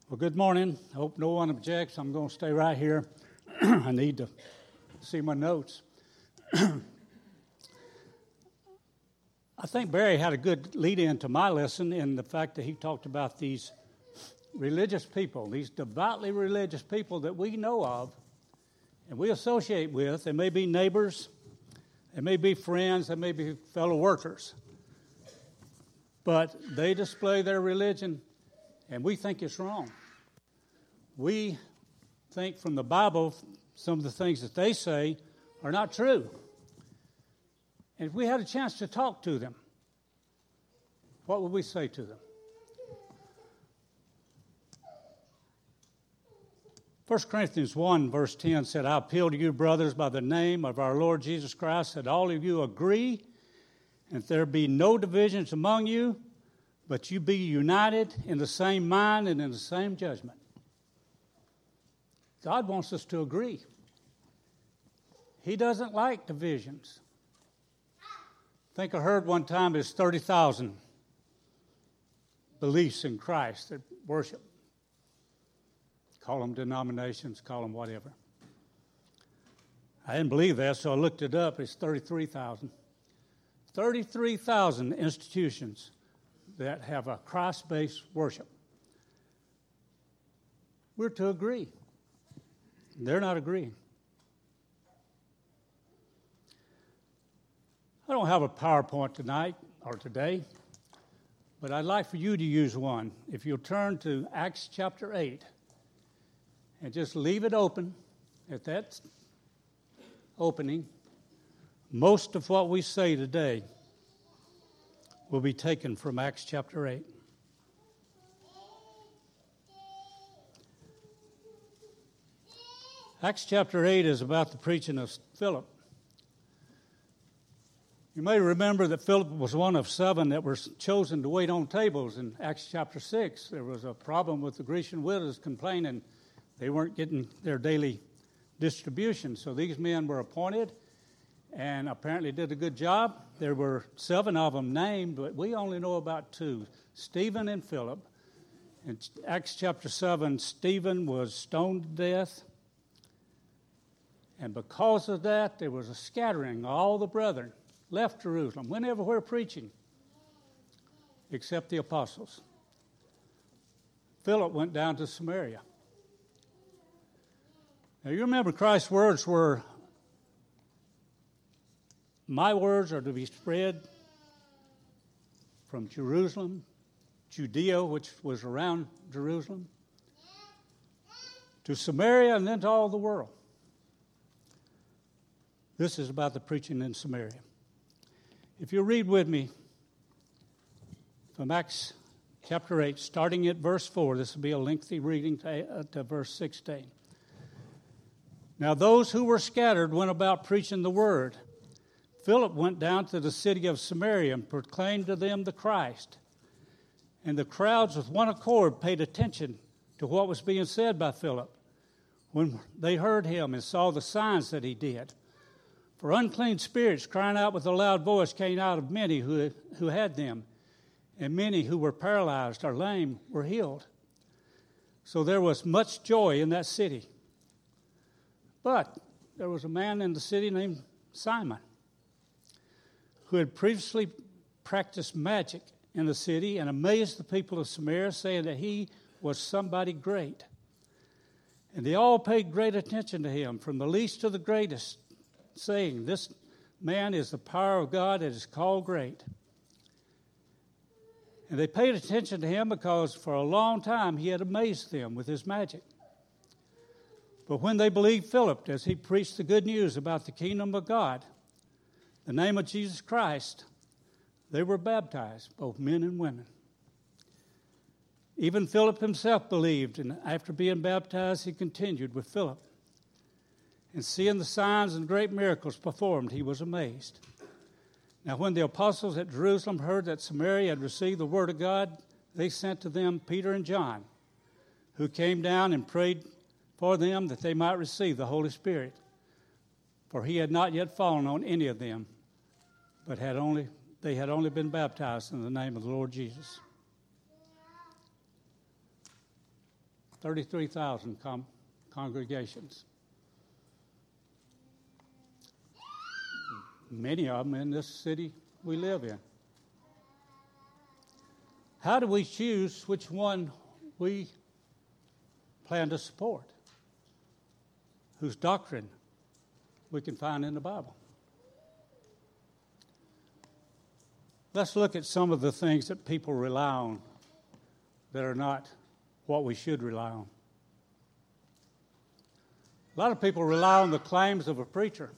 Well, good morning. I hope no one objects. I'm going to stay right here. I need to see my notes. I think Barry had a good lead-in to my lesson in the fact that he talked about these religious people, these devoutly religious people that we know of and we associate with. They may be neighbors, they may be friends, they may be fellow workers, but they display their religion and we think it's wrong. We think from the Bible some of the things that they say are not true. And if we had a chance to talk to them, what would we say to them? 1 Corinthians 1 verse 10 said, I appeal to you, brothers, by the name of our Lord Jesus Christ, that all of you agree, and there be no divisions among you, but you be united in the same mind and in the same judgment. God wants us to agree. He doesn't like divisions. I think I heard one time there's 30,000 beliefs in Christ that worship. Call them denominations, call them whatever. I didn't believe that, so I looked it up. It's 33,000. 33,000 institutions that have a Christ-based worship. We're to agree. They're not agreeing. I don't have a PowerPoint tonight or today, but I'd like for you to use one. If you'll turn to Acts chapter 8 and just leave it open at that opening, most of what we say today will be taken from Acts chapter 8. Acts chapter 8 is about the preaching of Philip. You may remember that Philip was one of 7 that were chosen to wait on tables in Acts chapter 6. There was a problem with the Grecian widows complaining they weren't getting their daily distribution. So these men were appointed and apparently did a good job. There were 7 of them named, but we only know about 2, Stephen and Philip. In Acts chapter 7, Stephen was stoned to death. And because of that, there was a scattering. All the brethren left Jerusalem, went everywhere preaching, except the apostles. Philip went down to Samaria. Now, you remember Christ's words were, my words are to be spread from Jerusalem, Judea, which was around Jerusalem, to Samaria, and then to all the world. This is about the preaching in Samaria. If you read with me from Acts chapter 8, starting at verse 4, this will be a lengthy reading to verse 16. Now those who were scattered went about preaching the word. Philip went down to the city of Samaria and proclaimed to them the Christ. And the crowds with one accord paid attention to what was being said by Philip when they heard him and saw the signs that he did. For unclean spirits crying out with a loud voice came out of many who had them, and many who were paralyzed or lame were healed. So there was much joy in that city. But there was a man in the city named Simon, who had previously practiced magic in the city and amazed the people of Samaria, saying that he was somebody great. And they all paid great attention to him, from the least to the greatest, saying, this man is the power of God that is called great. And they paid attention to him because for a long time he had amazed them with his magic. But when they believed Philip as he preached the good news about the kingdom of God, the name of Jesus Christ, they were baptized, both men and women. Even Philip himself believed, and after being baptized, he continued with Philip. And seeing the signs and great miracles performed, he was amazed. Now when the apostles at Jerusalem heard that Samaria had received the word of God, they sent to them Peter and John, who came down and prayed for them that they might receive the Holy Spirit. For he had not yet fallen on any of them, but they had only been baptized in the name of the Lord Jesus. 33,000 congregations. Many of them in this city we live in. How do we choose which one we plan to support? Whose doctrine we can find in the Bible? Let's look at some of the things that people rely on that are not what we should rely on. A lot of people rely on the claims of a preacher.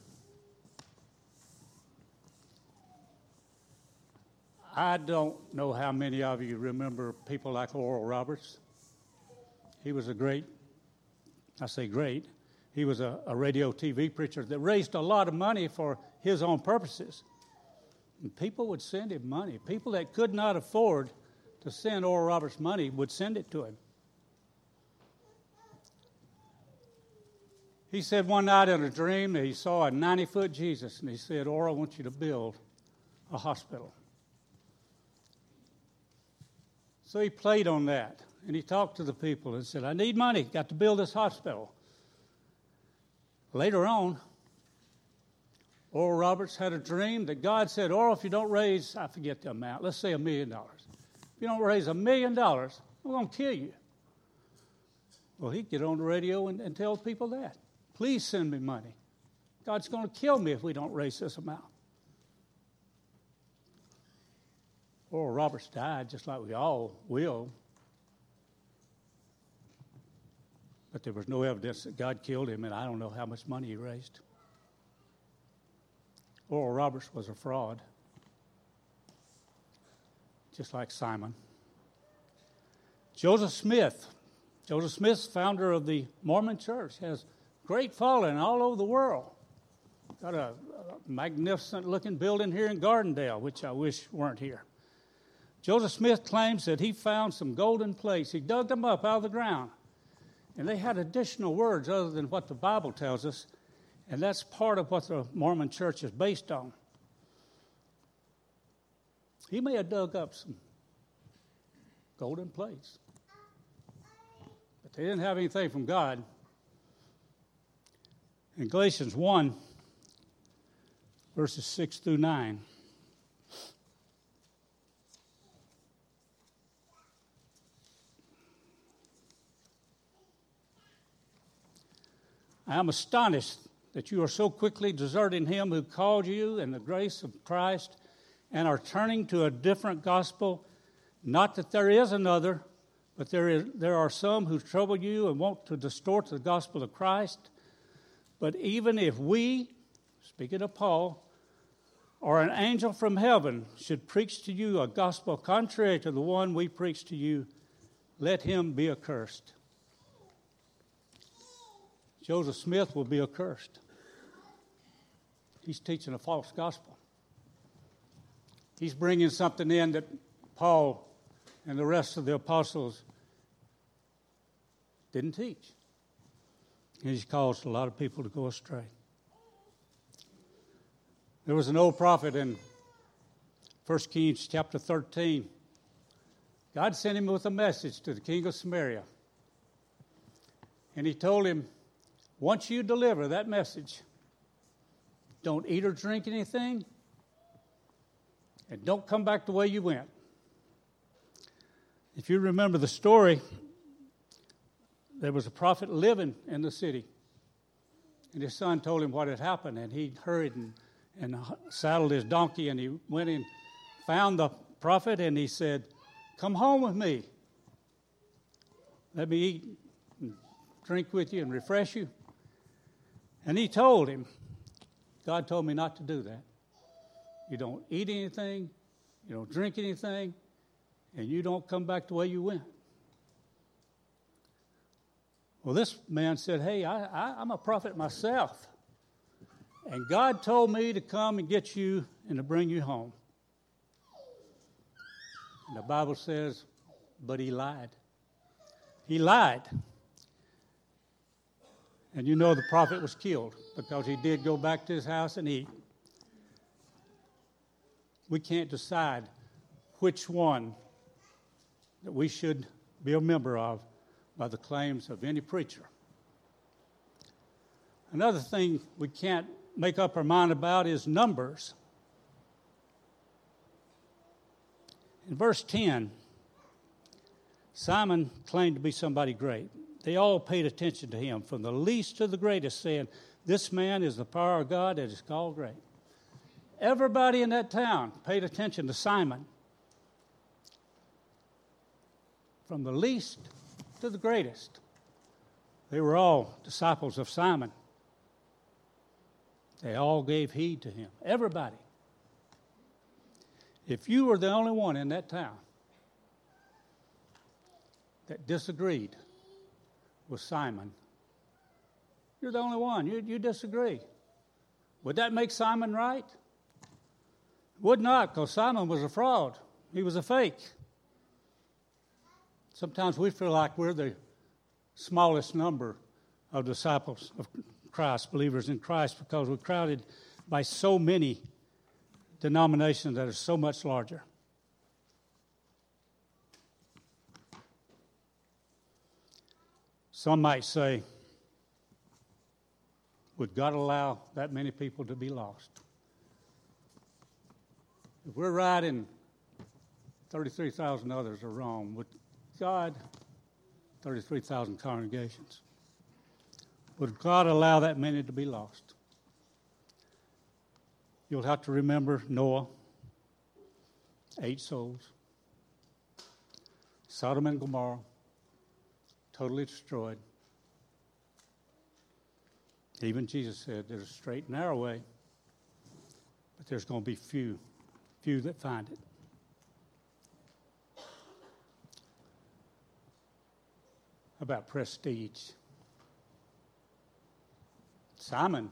I don't know how many of you remember people like Oral Roberts. He was a great, I say great, he was a radio TV preacher that raised a lot of money for his own purposes. And people would send him money. People that could not afford to send Oral Roberts money would send it to him. He said one night in a dream that he saw a 90-foot Jesus, and he said, Oral, I want you to build a hospital. So he played on that, and he talked to the people and said, I need money, got to build this hospital. Later on, Oral Roberts had a dream that God said, Oral, if you don't raise, I forget the amount, let's say $1 million. If you don't raise $1 million, I'm going to kill you. Well, he'd get on the radio and tell people that. Please send me money. God's going to kill me if we don't raise this amount. Oral Roberts died just like we all will. But there was no evidence that God killed him, and I don't know how much money he raised. Oral Roberts was a fraud, just like Simon. Joseph Smith. Joseph Smith, founder of the Mormon Church, has great following all over the world. Got a magnificent-looking building here in Gardendale, which I wish weren't here. Joseph Smith claims that he found some golden plates. He dug them up out of the ground. And they had additional words other than what the Bible tells us. And that's part of what the Mormon Church is based on. He may have dug up some golden plates. But they didn't have anything from God. In Galatians 1, verses 6 through 9. I am astonished that you are so quickly deserting him who called you in the grace of Christ and are turning to a different gospel. Not that there is another, but there are some who trouble you and want to distort the gospel of Christ. But even if we, speaking of Paul, or an angel from heaven should preach to you a gospel contrary to the one we preach to you, let him be accursed. Joseph Smith will be accursed. He's teaching a false gospel. He's bringing something in that Paul and the rest of the apostles didn't teach. And he's caused a lot of people to go astray. There was an old prophet in 1 Kings chapter 13. God sent him with a message to the king of Samaria. And he told him, once you deliver that message, don't eat or drink anything, and don't come back the way you went. If you remember the story, there was a prophet living in the city, and his son told him what had happened, and he hurried and saddled his donkey, and he went and found the prophet, and he said, come home with me. Let me eat and drink with you and refresh you. And he told him, God told me not to do that. You don't eat anything, you don't drink anything, and you don't come back the way you went. Well, this man said, hey, I'm a prophet myself. And God told me to come and get you and to bring you home. And the Bible says, but he lied. He lied. And you know the prophet was killed because he did go back to his house and eat. We can't decide which one that we should be a member of by the claims of any preacher. Another thing we can't make up our mind about is numbers. In verse 10, Simon claimed to be somebody great. They all paid attention to him, from the least to the greatest, saying, "This man is the power of God that is called great." Everybody in that town paid attention to Simon, from the least to the greatest. They were all disciples of Simon. They all gave heed to him. Everybody. If you were the only one in that town that disagreed with Simon, you're the only one. You disagree. Would that make Simon right? Would not, because Simon was a fraud. He was a fake. Sometimes we feel like we're the smallest number of disciples of Christ, believers in Christ, because we're crowded by so many denominations that are so much larger. Some might say, would God allow that many people to be lost? If we're right and 33,000 others are wrong, would God, 33,000 congregations, would God allow that many to be lost? You'll have to remember Noah, 8 souls. Sodom and Gomorrah, totally destroyed. Even Jesus said there's a straight and narrow way, but there's going to be few that find it. About prestige. Simon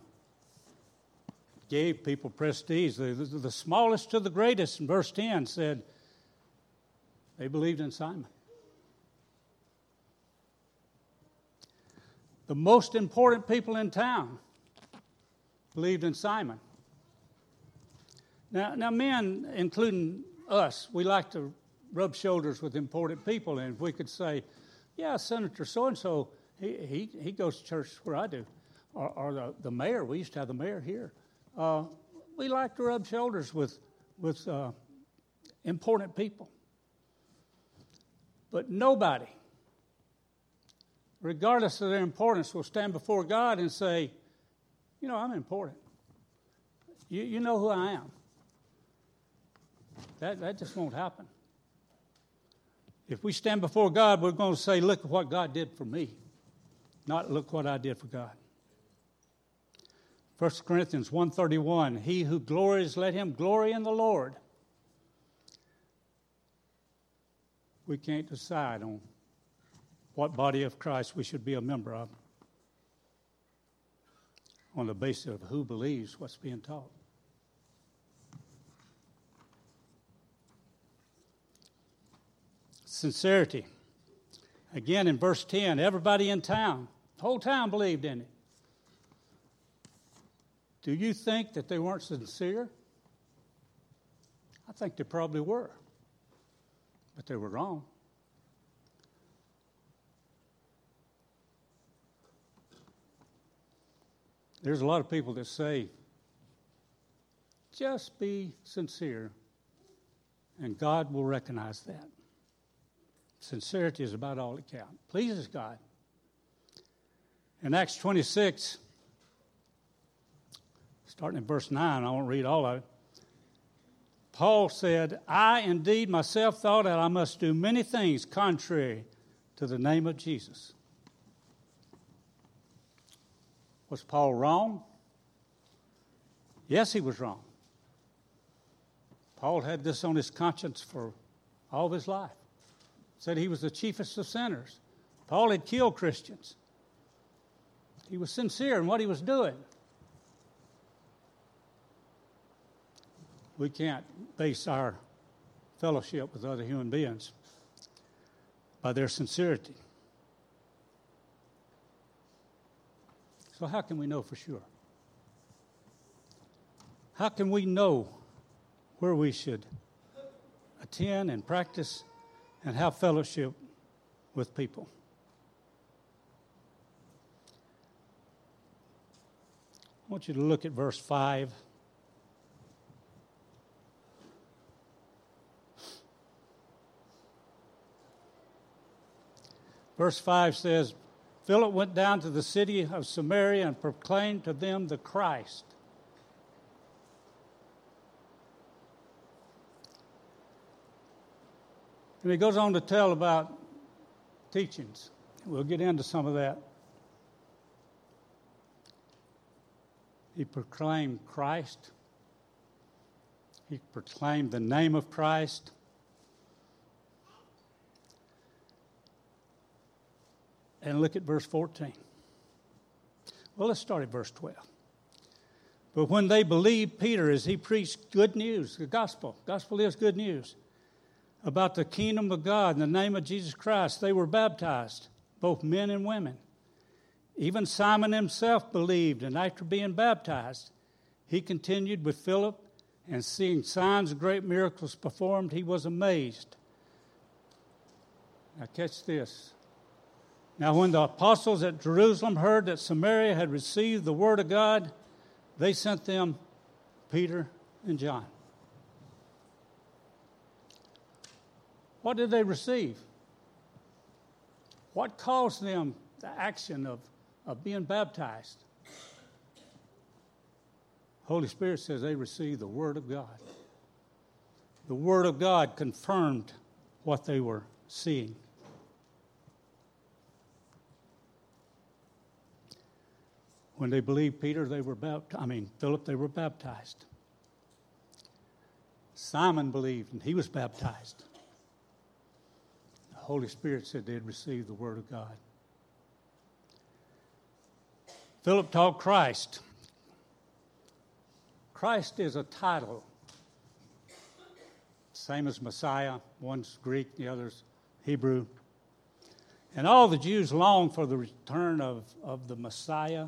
gave people prestige. The smallest to the greatest, in verse 10, said they believed in Simon. The most important people in town believed in Simon. Now, men, including us, we like to rub shoulders with important people, and if we could say, yeah, Senator so-and-so, he goes to church where I do. Or the mayor, we used to have the mayor here. We like to rub shoulders with important people. But nobody, regardless of their importance, will stand before God and say, I'm important. You know who I am. That just won't happen. If we stand before God, we're going to say, look at what God did for me, not look what I did for God. 1 Corinthians 1:31, he who glories, let him glory in the Lord. We can't decide on what body of Christ we should be a member of on the basis of who believes what's being taught. Sincerity. Again, in verse 10, everybody in town, the whole town believed in it. Do you think that they weren't sincere? I think they probably were. But they were wrong. There's a lot of people that say, just be sincere, and God will recognize that. Sincerity is about all that counts. Pleases God. In Acts 26, starting in verse 9, I won't read all of it. Paul said, I indeed myself thought that I must do many things contrary to the name of Jesus. Was Paul wrong? Yes, he was wrong. Paul had this on his conscience for all of his life. Said he was the chiefest of sinners. Paul had killed Christians. He was sincere in what he was doing. We can't base our fellowship with other human beings by their sincerity. So how can we know for sure? How can we know where we should attend and practice and have fellowship with people? want you to look at verse 5. Verse 5 says, Philip went down to the city of Samaria and proclaimed to them the Christ. And he goes on to tell about teachings. We'll get into some of that. He proclaimed Christ. He proclaimed the name of Christ. And look at verse 14. Well, let's start at verse 12. But when they believed Peter as he preached good news, the gospel is good news, about the kingdom of God in the name of Jesus Christ, they were baptized, both men and women. Even Simon himself believed, and after being baptized, he continued with Philip, and seeing signs and great miracles performed, he was amazed. Now catch this. Now when the apostles at Jerusalem heard that Samaria had received the word of God, they sent them Peter and John. What did they receive? What caused them the action of being baptized? Holy Spirit says they received the Word of God. The Word of God confirmed what they were seeing. When they believed Peter, Philip, they were baptized. Simon believed, and he was baptized. The Holy Spirit said they had received the Word of God. Philip taught Christ. Christ is a title, same as Messiah. One's Greek, the other's Hebrew. And all the Jews longed for the return of the Messiah.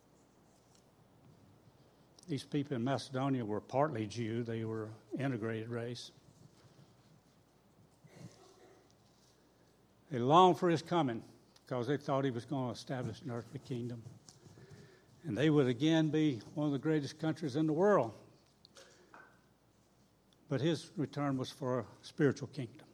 These people in Macedonia were partly Jew. They were an integrated race. They longed for his coming because they thought he was going to establish an earthly kingdom. And they would again be one of the greatest countries in the world. But his return was for a spiritual kingdom.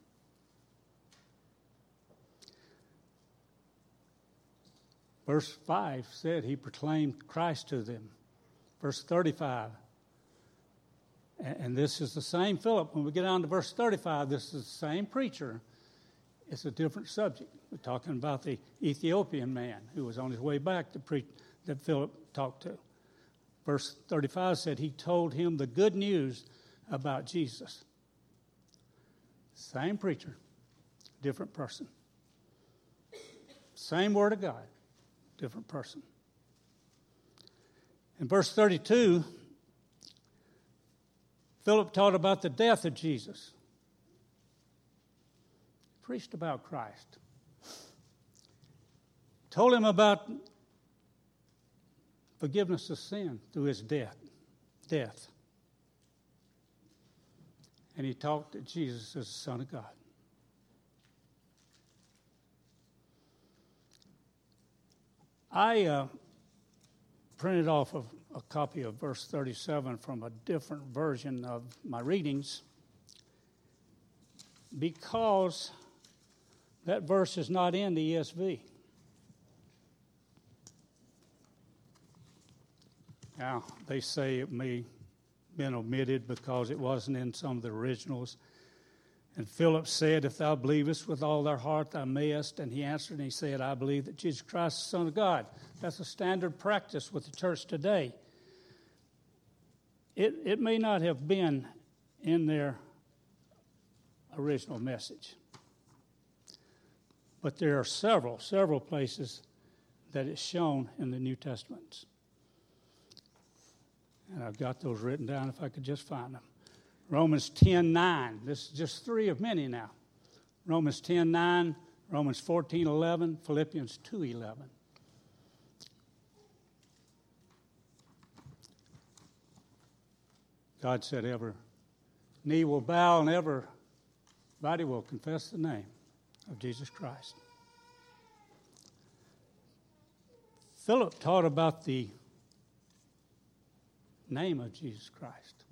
Verse 5 said he proclaimed Christ to them. Verse 35, and this is the same Philip. When we get down to verse 35, this is the same preacher. It's a different subject. We're talking about the Ethiopian man who was on his way back to preach that Philip talked to. Verse 35 said he told him the good news about Jesus. Same preacher, different person. Same word of God, different person. In verse 32, Philip taught about the death of Jesus. Preached about Christ. Told him about forgiveness of sin through his death. And he taught that Jesus is the Son of God. I printed off a copy of verse 37 from a different version of my readings because that verse is not in the ESV. Now, they say it may have been omitted because it wasn't in some of the originals. And Philip said, if thou believest with all thy heart, thou mayest. And he answered and he said, I believe that Jesus Christ is the Son of God. That's a standard practice with the church today. It may not have been in their original message. But there are several places that it's shown in the New Testament. And I've got those written down if I could just find them. Romans 10:9. This is just three of many now. Romans 10:9, Romans 14:11, Philippians 2:11. God said every knee will bow and every body will confess the name of Jesus Christ. Philip taught about the name of Jesus Christ.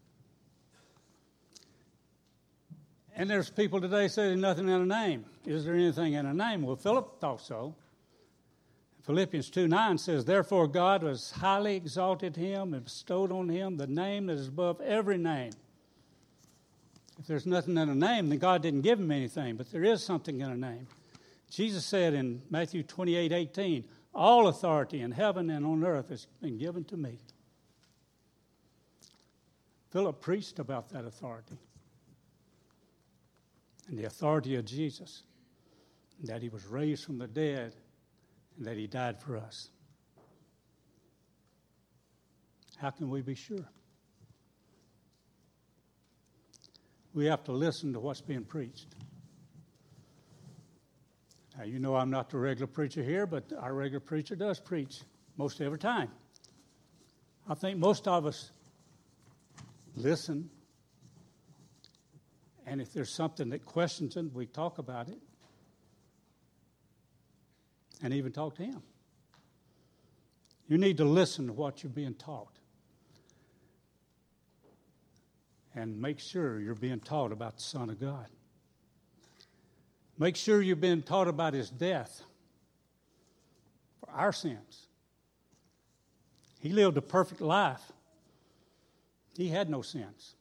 And there's people today say there's nothing in a name. Is there anything in a name? Well, Philip thought so. Philippians 2:9 says, therefore God has highly exalted him and bestowed on him the name that is above every name. If there's nothing in a name, then God didn't give him anything, but there is something in a name. Jesus said in Matthew 28:18, all authority in heaven and on earth has been given to me. Philip preached about that authority and the authority of Jesus, and that he was raised from the dead and that he died for us. How can we be sure? We have to listen to what's being preached. Now, you know I'm not the regular preacher here, but our regular preacher does preach most every time. I think most of us listen, and if there's something that questions it, we talk about it, and even talk to him. You need to listen to what you're being taught, and make sure you're being taught about the Son of God. Make sure you've been taught about his death for our sins. He lived a perfect life. He had no sins.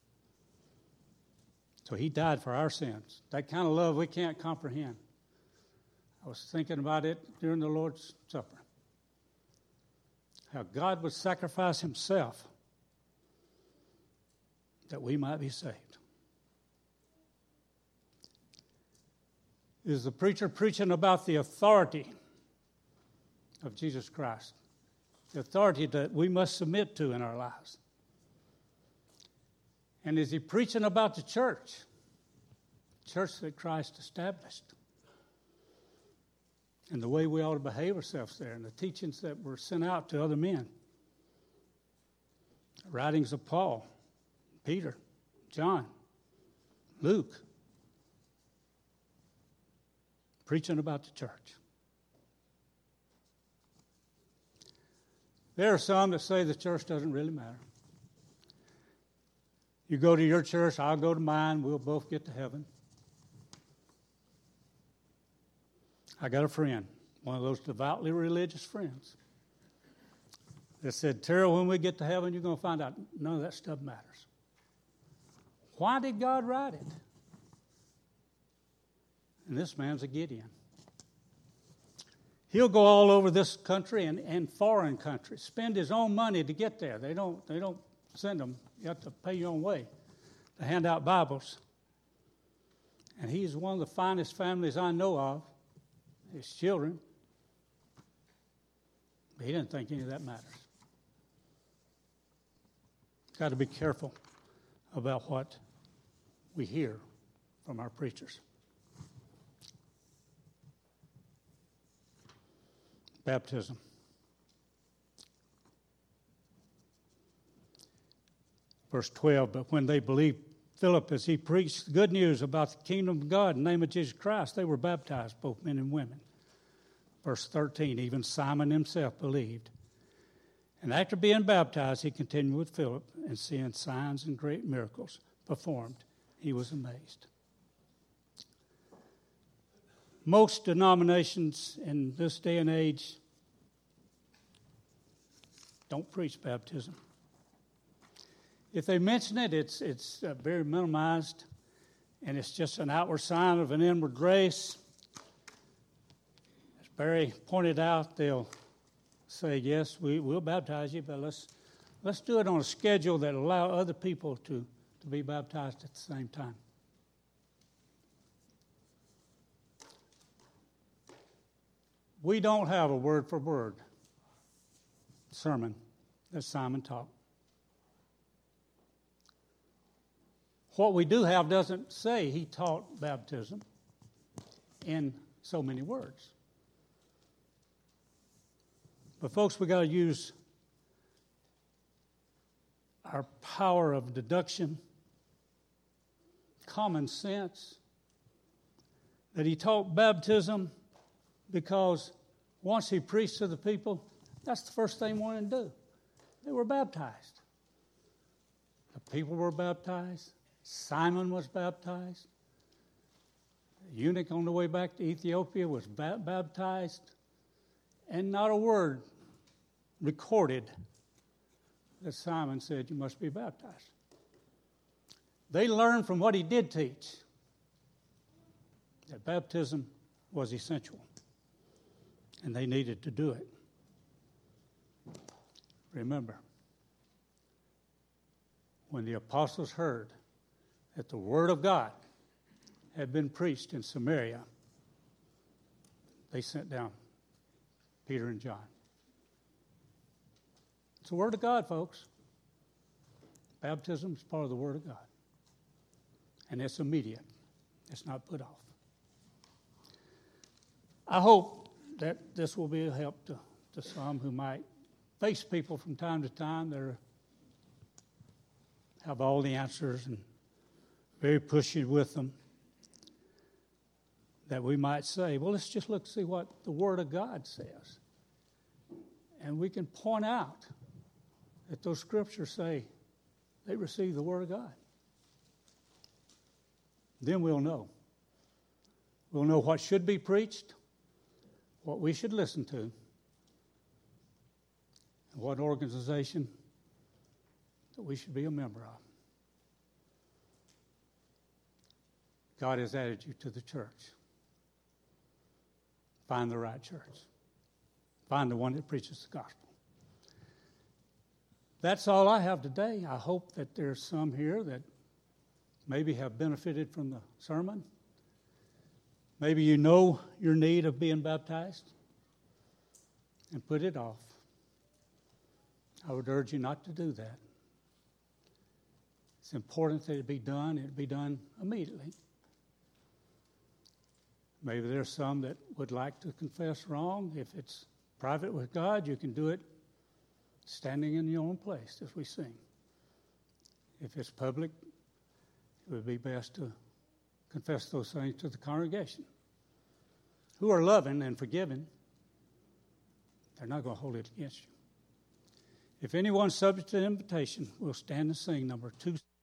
So he died for our sins. That kind of love we can't comprehend. I was thinking about it during the Lord's Supper. How God would sacrifice himself that we might be saved. Is the preacher preaching about the authority of Jesus Christ? The authority that we must submit to in our lives. And is he preaching about the church? Church that Christ established. And the way we ought to behave ourselves there, and the teachings that were sent out to other men. The writings of Paul, Peter, John, Luke. Preaching about the church. There are some that say the church doesn't really matter. You go to your church, I'll go to mine, we'll both get to heaven. I got a friend, one of those devoutly religious friends, that said, Terrell, when we get to heaven, you're going to find out none of that stuff matters. Why did God write it? And this man's a Gideon. He'll go all over this country and foreign countries, spend his own money to get there. They don't send them. You have to pay your own way to hand out Bibles. And he's one of the finest families I know of, his children. But he didn't think any of that matters. Got to be careful about what we hear from our preachers. Baptism. Verse 12, but when they believed Philip as he preached good news about the kingdom of God in the name of Jesus Christ, they were baptized, both men and women. Verse 13, even Simon himself believed. And after being baptized, he continued with Philip and seeing signs and great miracles performed. He was amazed. Most denominations in this day and age don't preach baptism. If they mention it, it's very minimized, and it's just an outward sign of an inward grace. As Barry pointed out, they'll say, yes, we'll baptize you, but let's do it on a schedule that will allow other people to be baptized at the same time. We don't have a word-for-word sermon that Simon taught. What we do have doesn't say he taught baptism in so many words. But folks, we got to use our power of deduction, common sense, that he taught baptism because once he preached to the people, that's the first thing he wanted to do. They were baptized. The people were baptized. Simon was baptized. The eunuch on the way back to Ethiopia was baptized. And not a word recorded that Simon said, you must be baptized. They learned from what he did teach that baptism was essential, and they needed to do it. Remember, when the apostles heard that the word of God had been preached in Samaria, they sent down Peter and John. It's the word of God, folks. Baptism is part of the word of God. And it's immediate. It's not put off. I hope that this will be a help to some who might face people from time to time that have all the answers and very pushy with them. That we might say, well, let's just look and see what the Word of God says. And we can point out that those scriptures say they receive the Word of God. Then we'll know. We'll know what should be preached, what we should listen to, and what organization that we should be a member of. God has added you to the church. Find the right church. Find the one that preaches the gospel. That's all I have today. I hope that there's some here that maybe have benefited from the sermon. Maybe you know your need of being baptized and put it off. I would urge you not to do that. It's important that it be done. It be done immediately. Maybe there's some that would like to confess wrong. If it's private with God, you can do it standing in your own place as we sing. If it's public, it would be best to confess those things to the congregation, who are loving and forgiving. They're not going to hold it against you. If anyone's subject to invitation, we'll stand and sing number 2.